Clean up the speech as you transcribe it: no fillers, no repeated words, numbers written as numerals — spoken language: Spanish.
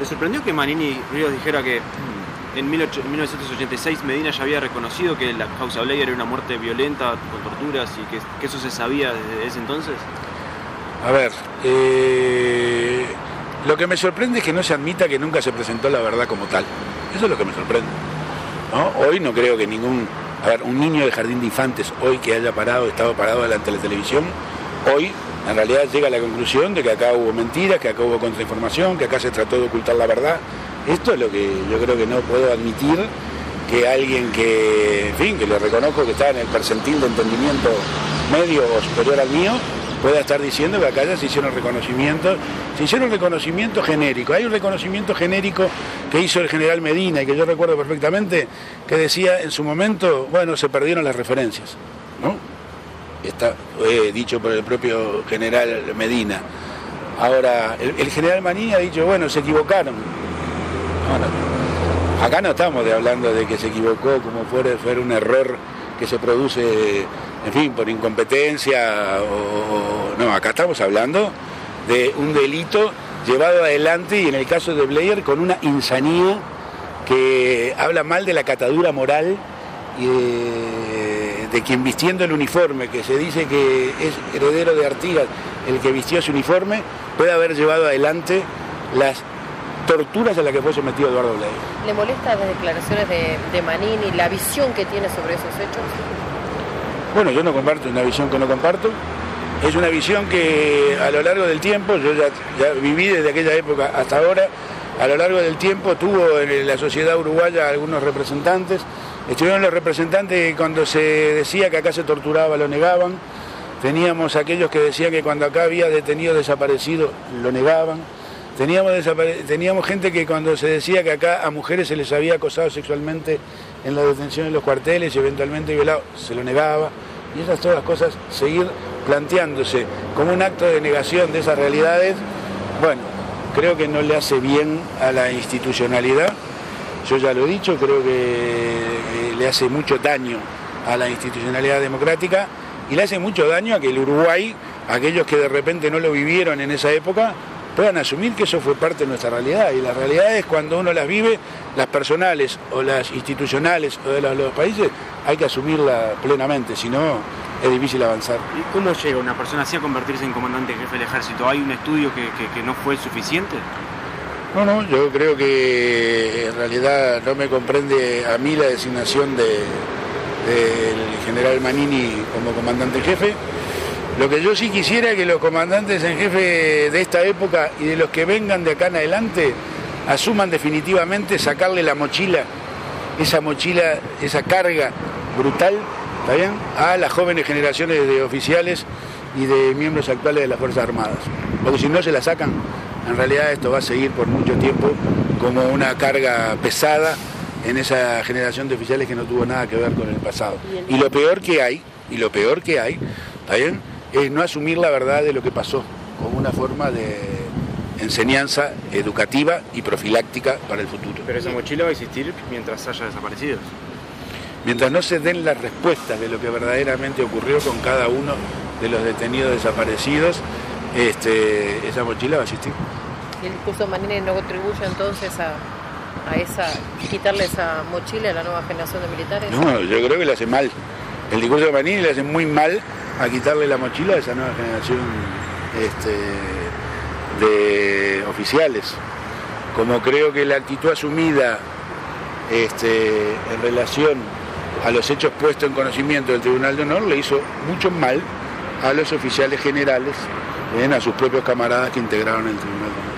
¿Le sorprendió que Manini Ríos dijera que en 1986 Medina ya había reconocido que la causa Blair era una muerte violenta, con torturas, y que eso se sabía desde ese entonces? A ver, lo que me sorprende es que no se admita que nunca se presentó la verdad como tal. Eso es lo que me sorprende, ¿no? Hoy no creo que un niño de jardín de infantes hoy que haya estado parado delante de la televisión, hoy en realidad llega a la conclusión de que acá hubo mentiras, que acá hubo contrainformación, que acá se trató de ocultar la verdad. Esto es lo que yo creo que no puedo admitir, que alguien que, en fin, que le reconozco que está en el percentil de entendimiento medio o superior al mío, pueda estar diciendo que acá ya se hicieron reconocimientos genéricos. Hay un reconocimiento genérico que hizo el general Medina y que yo recuerdo perfectamente, que decía en su momento, bueno, se perdieron las referencias, ¿no? Está dicho por el propio general Medina. Ahora, el general Manini ha dicho, bueno, se equivocaron. No. Acá no estamos hablando de que se equivocó como fuera un error que se produce, en fin, por incompetencia no, acá estamos hablando de un delito llevado adelante, y en el caso de Blair con una insanía que habla mal de la catadura moral y de quien vistiendo el uniforme, que se dice que es heredero de Artigas, el que vistió ese uniforme, puede haber llevado adelante las torturas a las que fue sometido Eduardo Blair. ¿Le molesta las declaraciones de Manini, la visión que tiene sobre esos hechos? Bueno, yo no comparto, una visión que no comparto. Es una visión que a lo largo del tiempo, yo ya viví desde aquella época hasta ahora, a lo largo del tiempo tuvo en la sociedad uruguaya algunos representantes. Estuvieron los representantes que cuando se decía que acá se torturaba lo negaban. Teníamos aquellos que decían que cuando acá había detenido desaparecido lo negaban. Teníamos gente que cuando se decía que acá a mujeres se les había acosado sexualmente en la detención en los cuarteles y eventualmente violado, se lo negaba. Y esas todas las cosas, seguir planteándose como un acto de negación de esas realidades, bueno, creo que no le hace bien a la institucionalidad. Yo ya lo he dicho, creo que le hace mucho daño a la institucionalidad democrática y le hace mucho daño a que el Uruguay, aquellos que de repente no lo vivieron en esa época, puedan asumir que eso fue parte de nuestra realidad. Y la realidad es cuando uno las vive, las personales o las institucionales o de los países, hay que asumirla plenamente, si no es difícil avanzar. ¿Y cómo llega una persona así a convertirse en comandante jefe del ejército? ¿Hay un estudio que no fue suficiente? No, yo creo que en realidad no me comprende a mí la designación del general Manini como comandante jefe. Lo que yo sí quisiera es que los comandantes en jefe de esta época y de los que vengan de acá en adelante asuman definitivamente sacarle la mochila, esa carga brutal, ¿está bien?, a las jóvenes generaciones de oficiales y de miembros actuales de las Fuerzas Armadas. Porque si no se la sacan, en realidad esto va a seguir por mucho tiempo como una carga pesada en esa generación de oficiales que no tuvo nada que ver con el pasado. Y lo peor que hay, ¿está bien?, es no asumir la verdad de lo que pasó como una forma de enseñanza educativa y profiláctica para el futuro. Pero esa mochila va a existir mientras haya desaparecidos. Mientras no se den las respuestas de lo que verdaderamente ocurrió con cada uno de los detenidos desaparecidos, esa mochila va a existir. ¿Y el discurso de Manini no contribuye entonces a quitarle esa mochila a la nueva generación de militares? No, yo creo que le hace mal. El discurso de Manini le hace muy mal a quitarle la mochila a esa nueva generación de oficiales. Como creo que la actitud asumida en relación a los hechos puestos en conocimiento del Tribunal de Honor le hizo mucho mal a los oficiales generales, a sus propios camaradas que integraron el Tribunal de Honor.